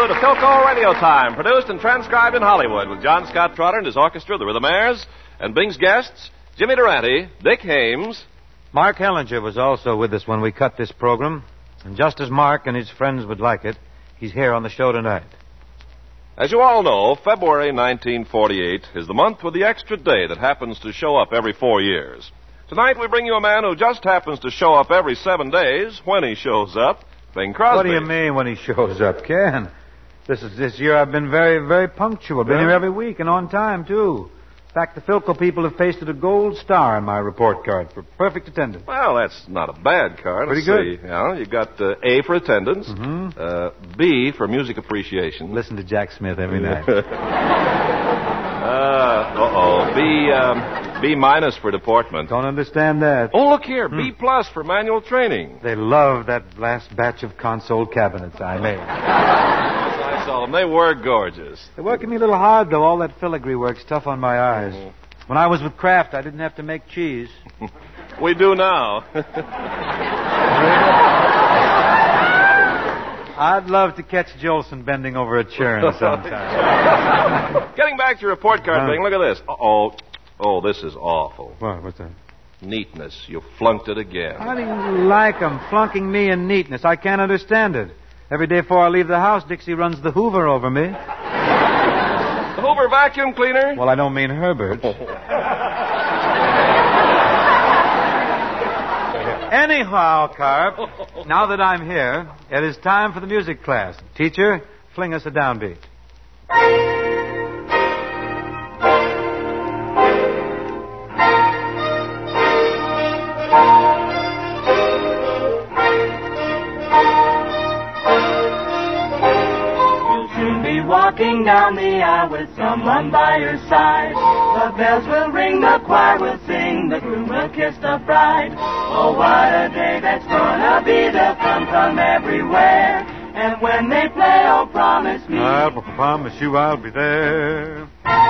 to Philco Radio Time, produced and transcribed in Hollywood with John Scott Trotter and his orchestra, the Rhythmaires, and Bing's guests, Jimmy Durante, Dick Hames. Mark Hellinger was also with us when we cut this program, and just as Mark and his friends would like it, he's here on the show tonight. As you all know, February 1948 is the month with the extra day that happens to show up every 4 years. Tonight we bring you a man who just happens to show up every 7 days when he shows up, Bing Crosby. What do you mean when he shows up, Ken? This year I've been very, very punctual. Been here every week and on time, too. In fact, the Philco people have pasted a gold star on my report card for perfect attendance. Well, that's not a bad card. Pretty good. See. Yeah, you got A for attendance, B for music appreciation. Listen to Jack Smith every night. B minus for deportment. Don't understand that. Oh, look here, B plus for manual training. They love that last batch of console cabinets I made. I saw them. They were gorgeous. They're working me a little hard, though. All that filigree work's tough on my eyes. When I was with Kraft, I didn't have to make cheese. We do now. I'd love to catch Jolson bending over a churn sometime. Getting back to your report card thing, look at this. Oh, this is awful. What's that? Neatness. You flunked it again. How do you like 'em flunking me in neatness? I can't understand it. Every day before I leave the house, Dixie runs the Hoover over me. The Hoover vacuum cleaner? Well, I don't mean Herbert. Anyhow, Carp, now that I'm here, it is time for the music class. Teacher, fling us a downbeat. Walking down the aisle with someone by your side. The bells will ring, the choir will sing, the groom will kiss the bride. Oh, what a day that's gonna be, they'll come from everywhere. And when they play, oh, promise me, I'll promise you I'll be there.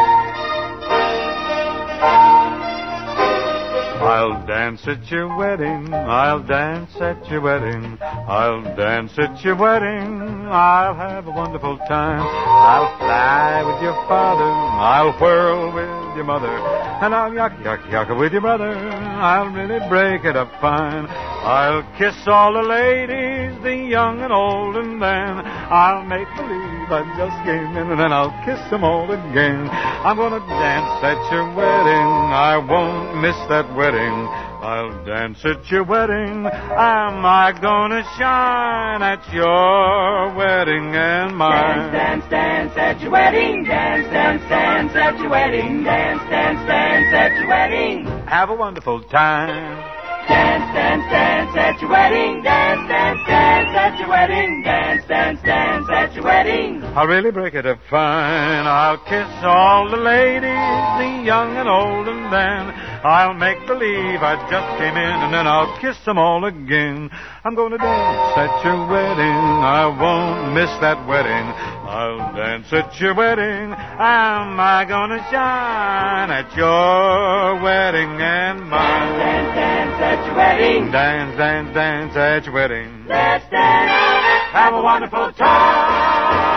I'll dance at your wedding, I'll dance at your wedding, I'll dance at your wedding, I'll have a wonderful time. I'll fly with your father, I'll whirl with your mother, and I'll yuck with your brother, I'll really break it up fine. I'll kiss all the ladies, the young and old, and then I'll make believe I just came in, and then I'll kiss them all again. I'm gonna dance at your wedding, I won't miss that wedding. I'll dance at your wedding. Am I gonna shine at your wedding and mine? Dance, dance, dance at your wedding. Dance, dance, dance at your wedding. Dance, dance, dance at your wedding. Have a wonderful time. Dance, dance, dance at your wedding. Dance, dance, dance at your wedding. Dance, dance, dance at your wedding. I'll really break it up fine. I'll kiss all the ladies, the young and old, and then I'll make believe I just came in, and then I'll kiss them all again. I'm going to dance at your wedding. I won't miss that wedding. I'll dance at your wedding. Am I going to shine at your wedding and mine? Dance, dance, dance at your wedding. Dance, dance, dance at your wedding. Let's dance. Have a wonderful time.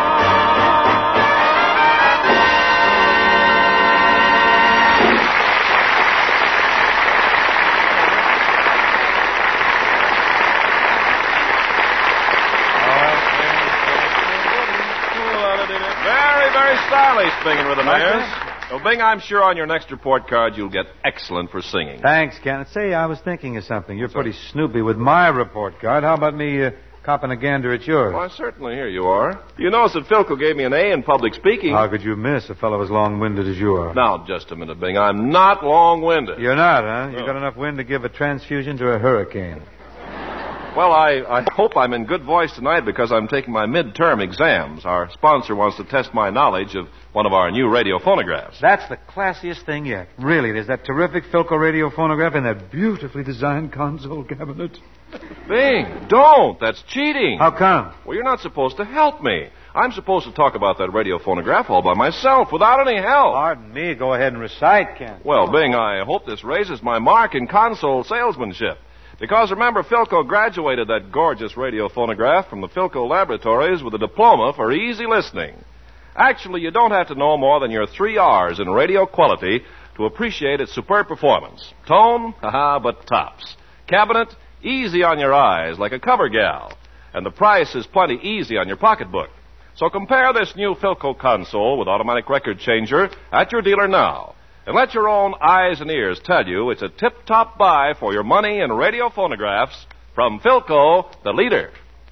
Very stylish, Bing and Rhythmaires. Well, Bing, I'm sure on your next report card you'll get excellent for singing. Thanks, Kenneth. Say, I was thinking of something. You're pretty snoopy with my report card. How about me copping a gander at yours? Why, certainly. Here you are. You notice that Philco gave me an A in public speaking. How could you miss a fellow as long-winded as you are? Now, just a minute, Bing. I'm not long-winded. You're not, huh? You got enough wind to give a transfusion to a hurricane. Well, I hope I'm in good voice tonight because I'm taking my midterm exams. Our sponsor wants to test my knowledge of one of our new radio phonographs. That's the classiest thing yet. Really, there's that terrific Philco radio phonograph in that beautifully designed console cabinet. Bing, don't. That's cheating. How come? Well, you're not supposed to help me. I'm supposed to talk about that radio phonograph all by myself without any help. Pardon me. Go ahead and recite, Ken. Well, Bing, I hope this raises my mark in console salesmanship. Because remember, Philco graduated that gorgeous radio phonograph from the Philco Laboratories with a diploma for easy listening. Actually, you don't have to know more than your 3 R's in radio quality to appreciate its superb performance. Tone, but tops. Cabinet, easy on your eyes, like a cover gal. And the price is plenty easy on your pocketbook. So compare this new Philco console with automatic record changer at your dealer now. And let your own eyes and ears tell you it's a tip-top buy for your money in radio phonographs from Philco, the leader.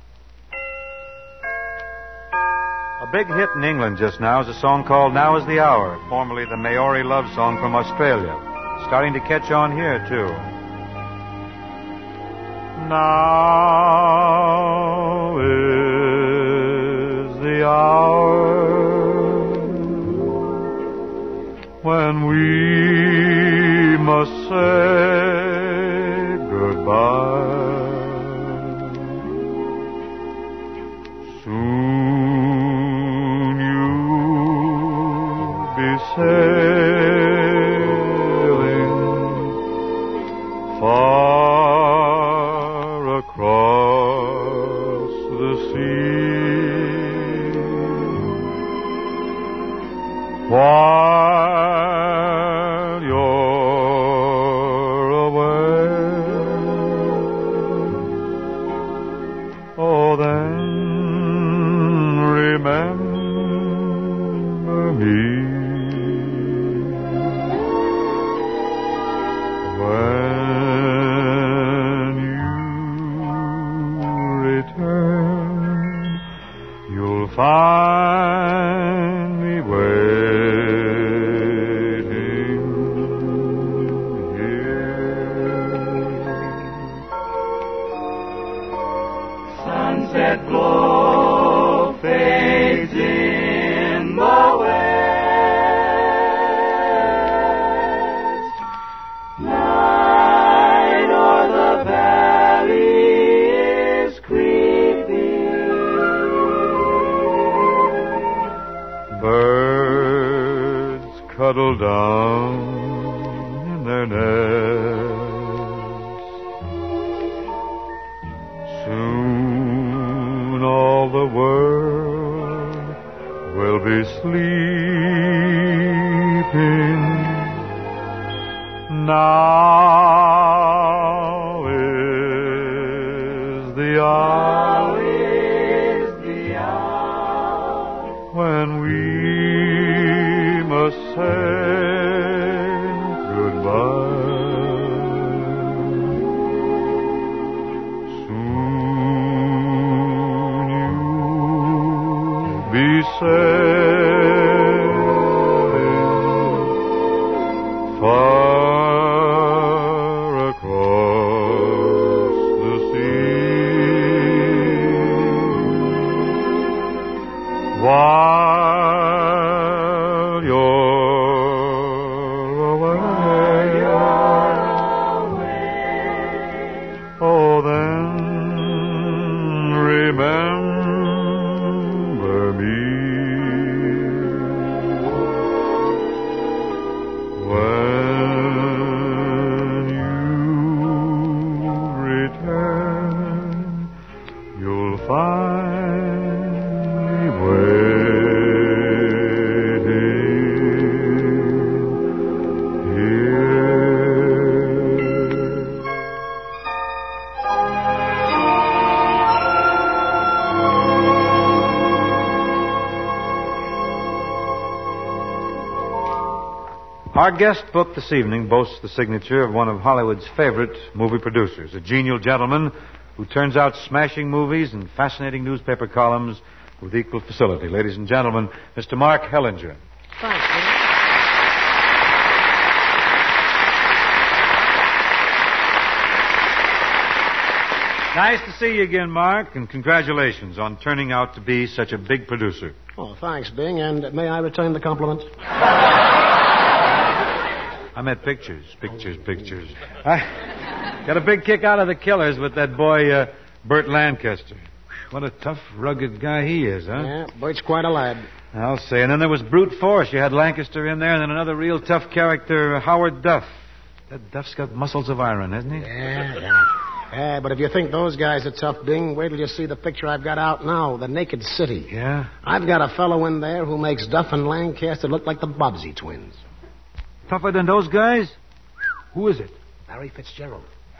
A big hit in England just now is a song called Now Is the Hour, formerly the Maori love song from Australia. Starting to catch on here, too. Now is the hour when we must say goodbye. Soon you'll be sailing far across the sea, while you're away. Oh, then remember me when you return. You'll find me waiting here. Sunset glow fades in the west. Night o'er the valley is creeping. Birds cuddle down in their nests. Soon all the world will be sleeping. Now is the hour when we must say goodbye. Soon you'll be sailing far across the sea, while you're away. Oh, then remember me when you return. You'll find me waiting here. Our guest book this evening boasts the signature of one of Hollywood's favorite movie producers, a genial gentleman who turns out smashing movies and fascinating newspaper columns with equal facility. Ladies and gentlemen, Mr. Mark Hellinger. Thanks, Jim. Nice to see you again, Mark, and congratulations on turning out to be such a big producer. Oh, thanks, Bing, and may I return the compliment? I meant pictures. I got a big kick out of The Killers with that boy, Burt Lancaster. What a tough, rugged guy he is, huh? Yeah, Bert's quite a lad. I'll say. And then there was Brute Force. You had Lancaster in there, and then another real tough character, Howard Duff. That Duff's got muscles of iron, hasn't he? Yeah. Yeah, but if you think those guys are tough, Bing, wait till you see the picture I've got out now, The Naked City. Yeah? I've got a fellow in there who makes Duff and Lancaster look like the Bobbsey twins. Tougher than those guys? Who is it? Barry Fitzgerald.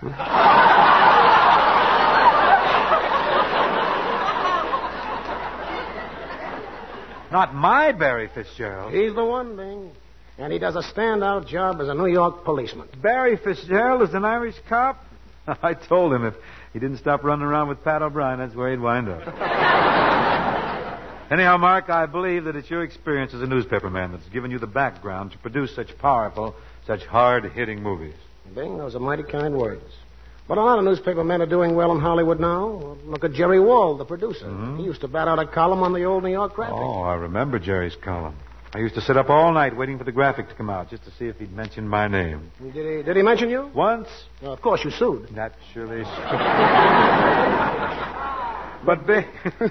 Not my Barry Fitzgerald. He's the one, Bing. And he does a standout job as a New York policeman. Barry Fitzgerald is an Irish cop? I told him if he didn't stop running around with Pat O'Brien, that's where he'd wind up. Anyhow, Mark, I believe that it's your experience as a newspaperman that's given you the background to produce such powerful, such hard-hitting movies. Bing, those are mighty kind words. But a lot of newspapermen are doing well in Hollywood now. Look at Jerry Wald, the producer. Mm-hmm. He used to bat out a column on the old New York Graphic. Oh, I remember Jerry's column. I used to sit up all night waiting for the graphic to come out just to see if he'd mention my name. Did he mention you? Once? Of course, you sued. Naturally. But Bing...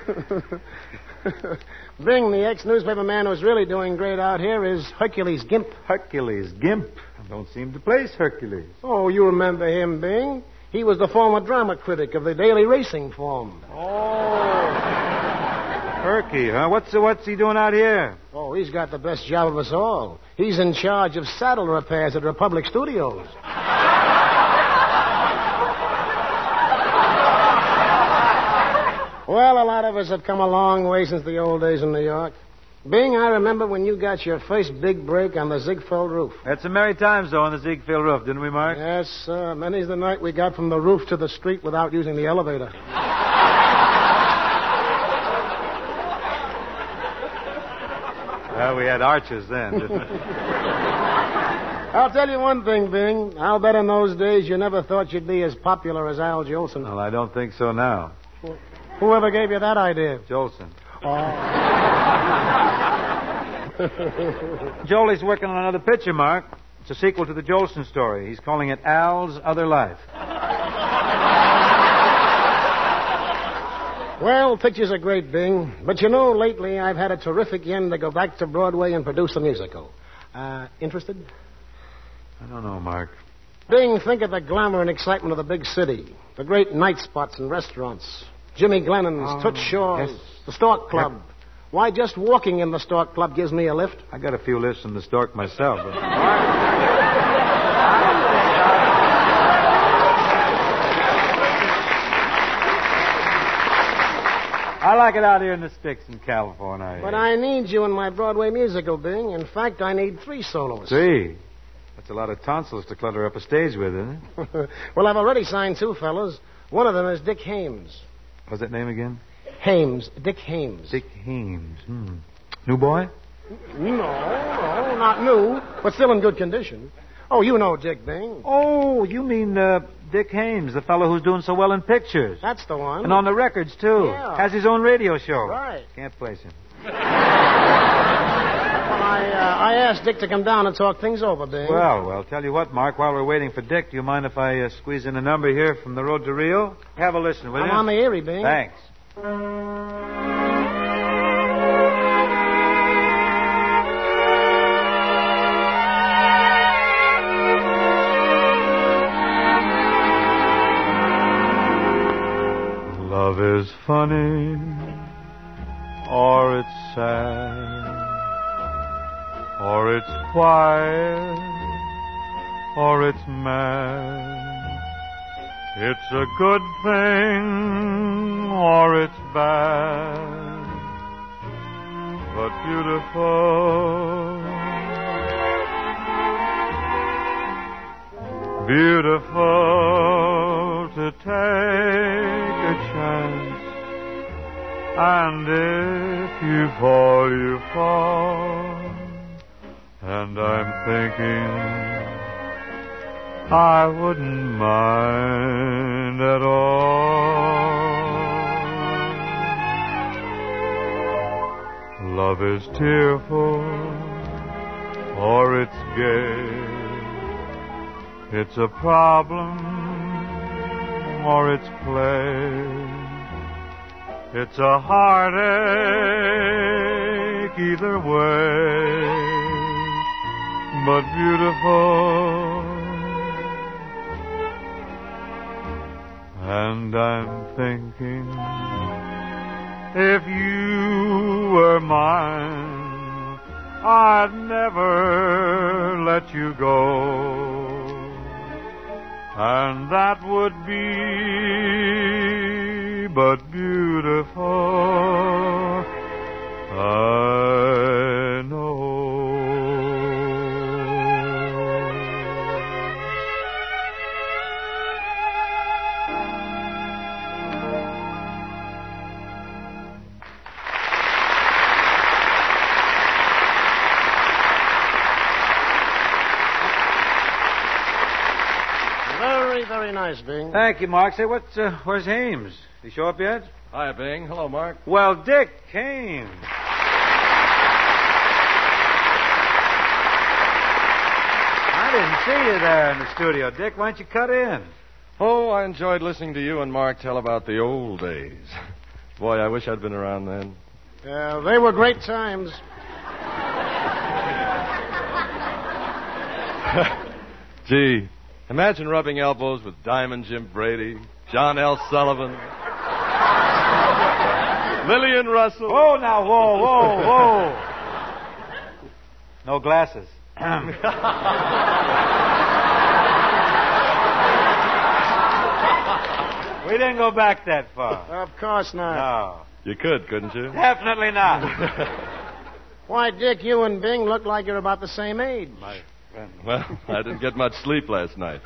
Bing, the ex-newspaper man who's really doing great out here is Hercules Gimp. Hercules Gimp. I don't seem to place Hercules. Oh, you remember him, Bing. He was the former drama critic of the Daily Racing Form. Oh. Herky, huh? What's he doing out here? Oh, he's got the best job of us all. He's in charge of saddle repairs at Republic Studios. Well, a lot of us have come a long way since the old days in New York. Bing, I remember when you got your first big break on the Ziegfeld roof. Had some merry times, though, on the Ziegfeld roof, didn't we, Mark? Yes, sir. Many's the night we got from the roof to the street without using the elevator. Well, we had arches then, didn't we? I'll tell you one thing, Bing. I'll bet in those days you never thought you'd be as popular as Al Jolson. Well, I don't think so now. Whoever gave you that idea? Jolson. Oh. Jolie's working on another picture, Mark. It's a sequel to the Jolson story. He's calling it Al's Other Life. Well, pictures are great, Bing. But you know, lately I've had a terrific yen to go back to Broadway and produce a musical. Interested? I don't know, Mark. Bing, think of the glamour and excitement of the big city. The great night spots and restaurants. Jimmy Glennon's, Toots Shaw's, yes. the Stork Club. Yep. Why, just walking in the Stork Club gives me a lift. I got a few lifts in the Stork myself. But... I like it out here in the sticks in California. But I need you in my Broadway musical, Bing. In fact, I need 3 soloists. 3? That's a lot of tonsils to clutter up a stage with, isn't it? Well, I've already signed 2 fellows. One of them is Dick Hames. What's that name again? Hames. Dick Hames. Dick Hames. New boy? No, not new, but still in good condition. Oh, you know Dick, Bing. Oh, you mean Dick Hames, the fellow who's doing so well in pictures. That's the one. And on the records, too. Yeah. Has his own radio show. Right. Can't place him. Well, I asked Dick to come down and talk things over, Bing. Well, tell you what, Mark, while we're waiting for Dick, do you mind if I squeeze in a number here from the road to Rio? Have a listen, will you? I'm on the Erie, Bing. Thanks. Love is funny, or it's sad, or it's quiet, or it's mad. It's a good thing, or it's bad, but beautiful, beautiful to take a chance, and if you fall, you fall, and I'm thinking I wouldn't mind at all. Love is tearful, or it's gay. It's a problem, or it's play. It's a heartache either way, but beautiful. And I'm thinking, if you were mine, I'd never let you go. And that would be but beautiful, I know. Very nice, Bing. Thank you, Mark. Say, where's Hames? Did he show up yet? Hi, Bing. Hello, Mark. Well, Dick came. I didn't see you there in the studio, Dick. Why don't you cut in? Oh, I enjoyed listening to you and Mark tell about the old days. Boy, I wish I'd been around then. They were great times. Gee, imagine rubbing elbows with Diamond Jim Brady, John L. Sullivan, Lillian Russell. Oh, now, whoa. No glasses. We didn't go back that far. Of course not. No. You could, couldn't you? Definitely not. Why, Dick, you and Bing look like you're about the same age. Well, I didn't get much sleep last night.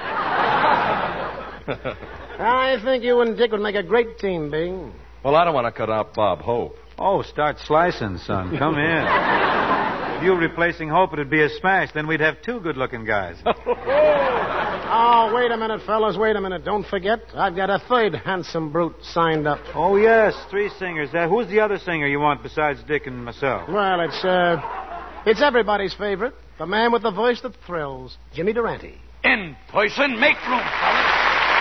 I think you and Dick would make a great team, Bing. Well, I don't want to cut out Bob Hope. Oh, start slicing, son. Come in. If you replacing Hope, it'd be a smash. Then we'd have two good-looking guys. Oh, wait a minute, fellas. Wait a minute. Don't forget, I've got a third handsome brute signed up. Oh, yes, 3 singers. Who's the other singer you want besides Dick and myself? Well, it's everybody's favorite. The man with the voice that thrills, Jimmy Durante. In person, make room, fellas.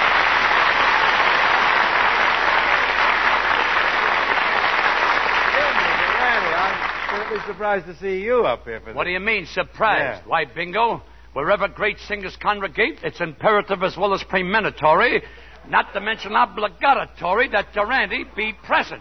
I'm certainly surprised to see you up here for this. What do you mean, surprised? Yeah. Why, Bingo, wherever great singers congregate, it's imperative as well as premonitory, not to mention obligatory, that Durante be present.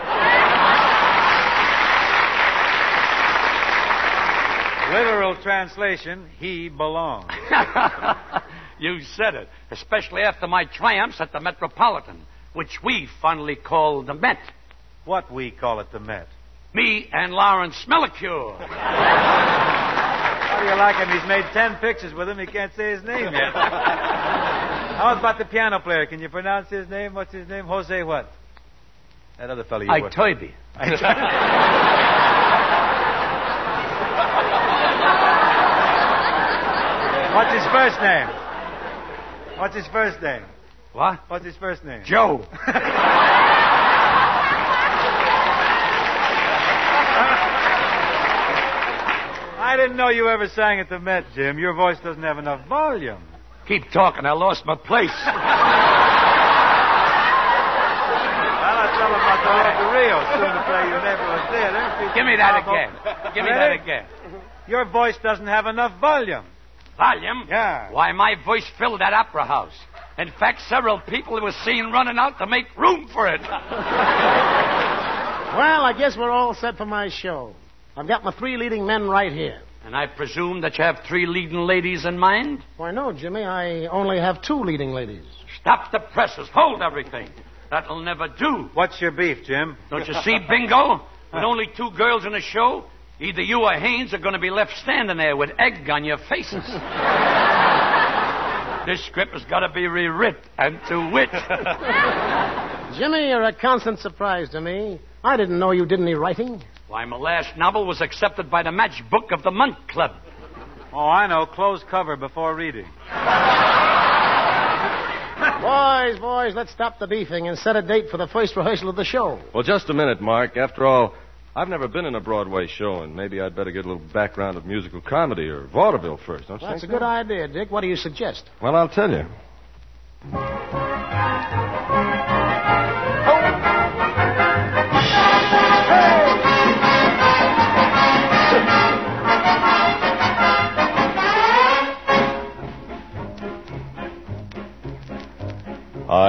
Literal translation, he belongs. You said it, especially after my triumphs at the Metropolitan, which we fondly call the Met. What we call it, the Met. Me and Lawrence Smellicure. How do you like him? He's made 10 pictures with him. He can't say his name yet. How about the piano player? Can you pronounce his name? What's his name? Jose what? That other fellow you work with. Itoibi. What's his first name? What's his first name? What? What's his first name? Joe. I didn't know you ever sang at the Met, Jim. Your voice doesn't have enough volume. Keep talking. I lost my place. Well, I'll tell him about the Road to Rio soon to play your neighborhood theater. Give me that again. Give me that again. Your voice doesn't have enough volume. Volume? Yeah. Why, my voice filled that opera house. In fact, several people were seen running out to make room for it. Well, I guess we're all set for my show. I've got my 3 leading men right here. And I presume that you have 3 leading ladies in mind? Why, no, Jimmy. I only have 2 leading ladies. Stop the presses. Hold everything. That'll never do. What's your beef, Jim? Don't you see, Bingo? With only 2 girls in a show, either you or Haynes are going to be left standing there with egg on your faces. This script has got to be rewrit, and to wit. Jimmy, you're a constant surprise to me. I didn't know you did any writing. Why, my last novel was accepted by the Match Book of the Month Club. Oh, I know. Closed cover before reading. Boys, let's stop the beefing and set a date for the first rehearsal of the show. Well, just a minute, Mark. After all, I've never been in a Broadway show, and maybe I'd better get a little background of musical comedy or vaudeville first, don't you That's a think good idea, Dick. What do you suggest? Well, I'll tell you.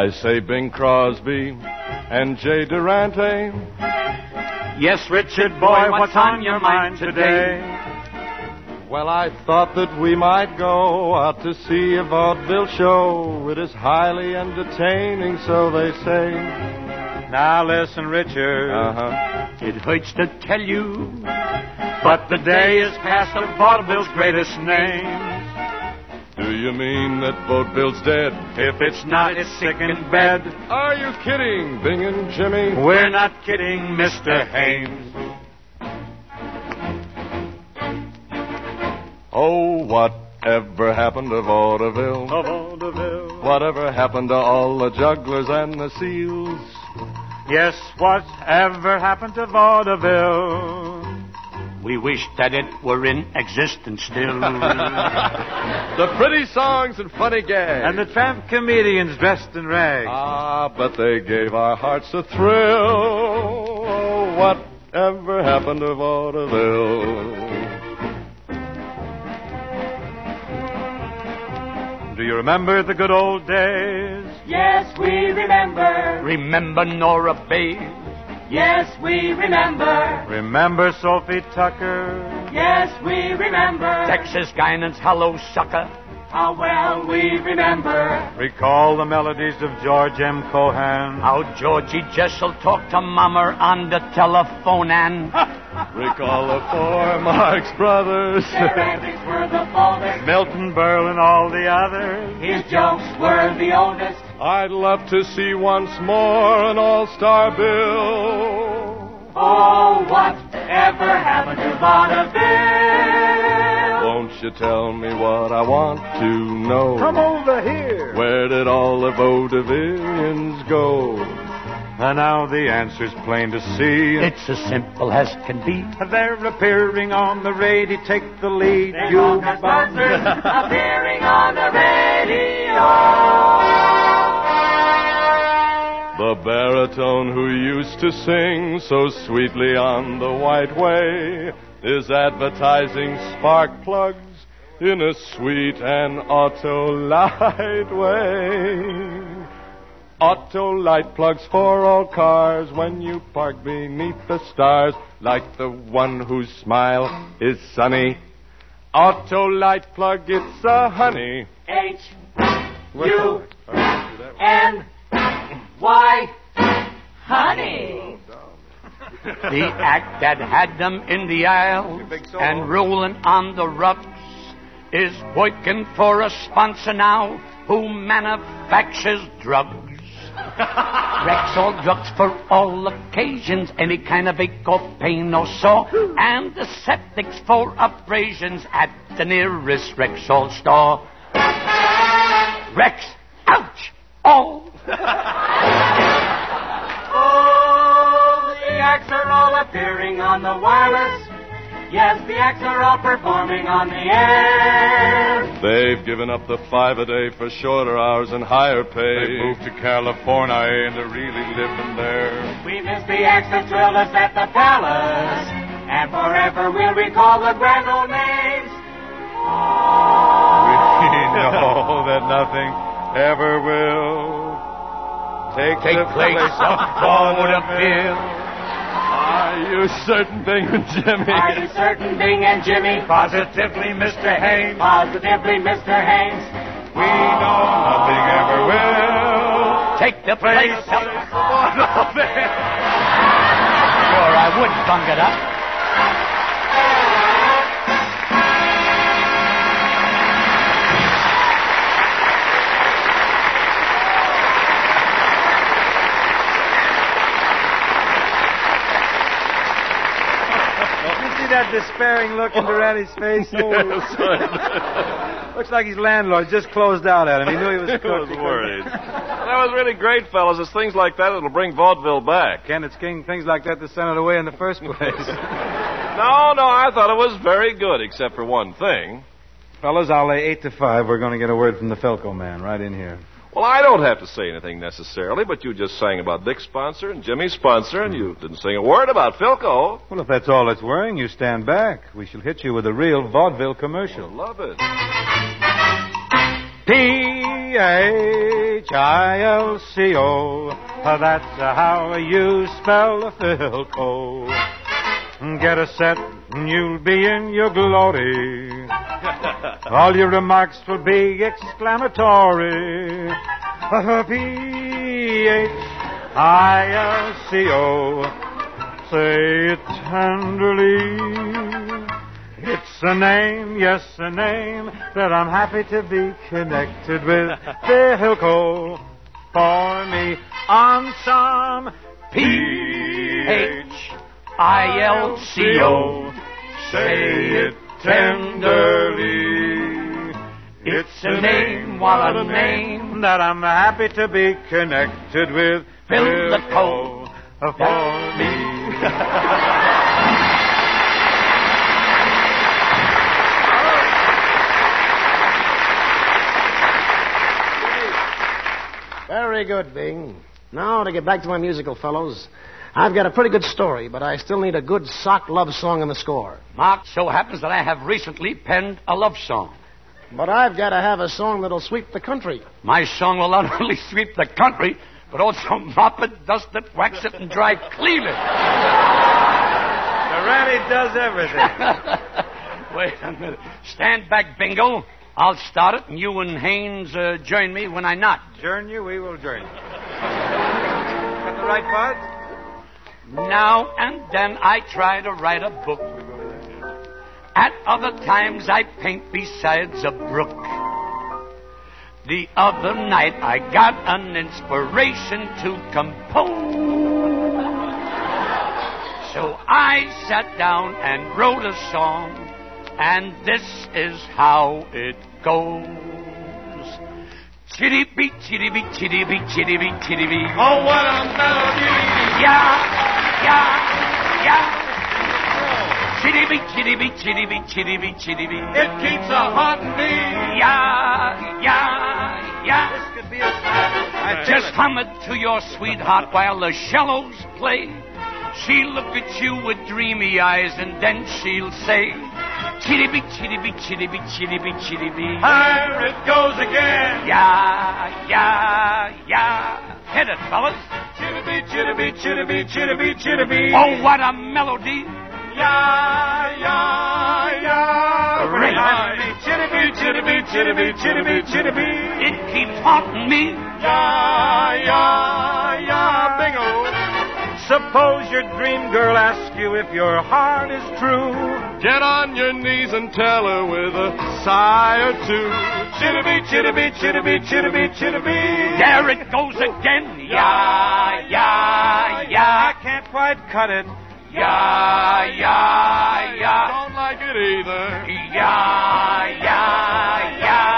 I say Bing Crosby and Jay Durante. Yes, Richard, boy, what's on your mind today? Well, I thought that we might go out to see a vaudeville show. It is highly entertaining, so they say. Now listen, Richard. It hurts to tell you, but the day is past of vaudeville's greatest names. Do you mean that vaudeville's dead? If it's not, it's sick in bed. Are you kidding, Bing and Jimmy? We're not kidding, Mr. Hames. Oh, whatever happened to vaudeville? Vaudeville. Whatever happened to all the jugglers and the seals? Yes, whatever happened to vaudeville? We wish that it were in existence still. The pretty songs and funny gags. And the tramp comedians dressed in rags. Ah, but they gave our hearts a thrill. Oh, whatever happened to vaudeville? Do you remember the good old days? Yes, we remember. Remember Nora Bayes? Yes, we remember. Remember Sophie Tucker? Yes, we remember. Texas Guinan's Hello Sucker? How well we remember. Recall the melodies of George M. Cohan? How Georgie Jessel talked to Mama on the telephone and... Recall the four Marx Brothers. Their antics were the boldest. Milton Berle and all the others. His jokes were the oldest. I'd love to see once more an all-star bill. Oh, whatever happened to vaudeville? Won't you tell me what I want to know? Come over here. Where did all the vaudevillians go? And now the answer's plain to see. It's as simple as can be. They're appearing on the radio. Take the lead. They both are sponsors appearing on the radio. The baritone who used to sing so sweetly on the White Way is advertising spark plugs in a sweet and auto-light way. Auto-light plugs for all cars when you park beneath the stars, like the one whose smile is sunny. Auto-light plug, it's a honey. H-U-N-Y, honey. The act that had them in the aisle and rolling on the rugs is working for a sponsor now who manufactures drugs. Rexall drugs for all occasions, any kind of ache or pain or sore, and antiseptics for abrasions at the nearest Rexall store. Rex, ouch, oh. Oh, the acts are all appearing on the wireless. Yes, the acts are all performing on the air. They've given up the 5 a day for shorter hours and higher pay. They moved to California and are really living there. We miss the acts that thrilled us at the palace, and forever we'll recall the grand old names. We know that nothing ever will take the place of vaudeville. Are you certain, Bing and Jimmy? Are you certain, Bing and Jimmy? Positively, Mr. Haines. Positively, Mr. Haines. We know nothing ever will Take the place of vaudeville. Sure, I would bung it up. That despairing look into Randy's face. Looks like his landlord just closed out at him. He knew he was I cooked. was worried. That was really great, fellas. It's things like that that'll bring vaudeville back. Ken, it's things like that sent it away in the first place. No, I thought it was very good, except for one thing. Fellas, I'll lay 8 to 5. We're going to get a word from the Philco man right in here. Well, I don't have to say anything necessarily, but you just sang about Dick's sponsor and Jimmy's sponsor, and you didn't sing a word about Philco. Well, if that's all it's worrying, you stand back. We shall hit you with a real vaudeville commercial. Love it. Philco. That's how you spell Philco. Get a set and you'll be in your glory. All your remarks will be exclamatory. Philco. Say it tenderly. It's a name, yes, a name that I'm happy to be connected with. Philco for me on some Philco. Say it tenderly. It's a name, what a name that I'm happy to be connected with. Philco for me. Very good, Bing. Now, to get back to my musical fellows, I've got a pretty good story, but I still need a good sock love song in the score. Mark, so happens that I have recently penned a love song. But I've got to have a song that'll sweep the country. My song will not only sweep the country, but also mop it, dust it, wax it, and dry clean it. The Randy does everything. Wait a minute. Stand back, Bingo. I'll start it, and you and Haynes join me when I nod. Join you, we will join you. Got the right part? Now and then I try to write a book. At other times I paint besides a brook. The other night I got an inspiration to compose. So I sat down and wrote a song, and this is how it goes. Chitty beat, chitty beat, chitty beat, chitty beat, chitty beat. Oh, what a melody! Yeah, yeah, yeah. Chitty beat, chitty beat, chitty beat, chitty beat, chitty beat. It keeps a haunting me. Yeah, yeah, yeah. This could be a song. Just hum it to your sweetheart while the shallows play. She'll look at you with dreamy eyes and then she'll say, chitty beat, chitty beat, chitty beat, chitty beat, chitty beat. Here it goes again. Yeah, yeah, yeah. Hit it, fellas. Chitty beat, chitty beat, chitty beat, chitty beat, chitty beat. Oh, what a melody. Yeah, yeah, yeah. Great. Chitty beat, chitty beat, chitty beat, chitty beat, chitty beat. It keeps haunting me. Yeah, yeah, yeah. Bingo. Suppose your dream girl asks you if your heart is true. Get on your knees and tell her with a sigh or two. Chitty beat, chitty beat, chitty beat, chitty beat, chitty beat. There it goes again. Yeah, yeah, yeah. I can't quite cut it. Yeah, yeah, yeah. Don't like it either. Yeah, yeah, yeah.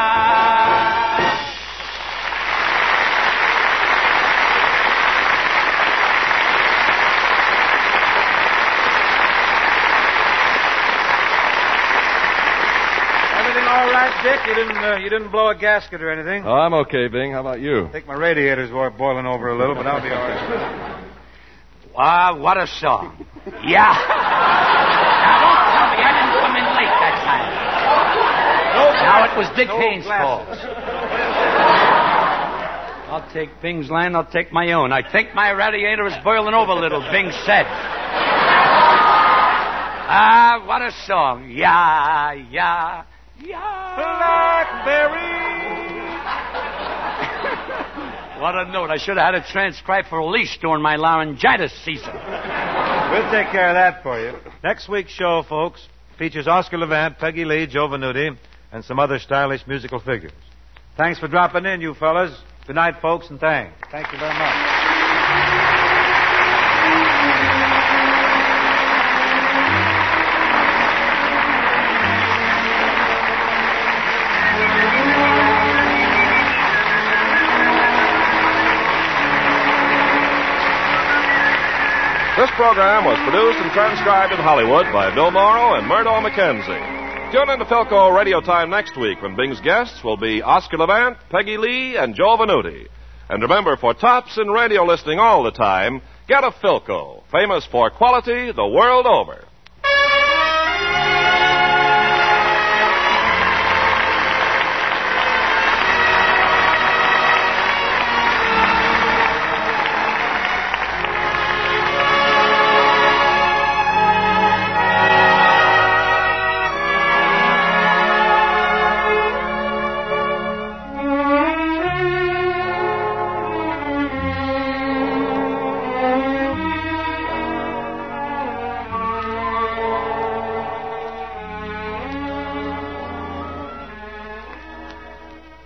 Everything all right, Dick? You didn't blow a gasket or anything? Oh, I'm okay, Bing. How about you? I think my radiators were boiling over a little, but I'll be all right. Ah, what a song. Yeah. Now, don't tell me I didn't come in late that time. Now, it was Dick Haynes' fault. I'll take Bing's line, I'll take my own. I think my radiator is boiling over a little, Bing said. Ah, what a song. Yeah, yeah, yeah. Blackberry. What a note. I should have had it transcribed for release during my laryngitis season. We'll take care of that for you. Next week's show, folks, features Oscar Levant, Peggy Lee, Joe Venuti, and some other stylish musical figures. Thanks for dropping in, you fellas. Good night, folks, and thanks. Thank you very much. This program was produced and transcribed in Hollywood by Bill Morrow and Murdo McKenzie. Tune in to Philco Radio Time next week when Bing's guests will be Oscar Levant, Peggy Lee, and Joe Venuti. And remember, for tops in radio listening all the time, get a Philco, famous for quality the world over.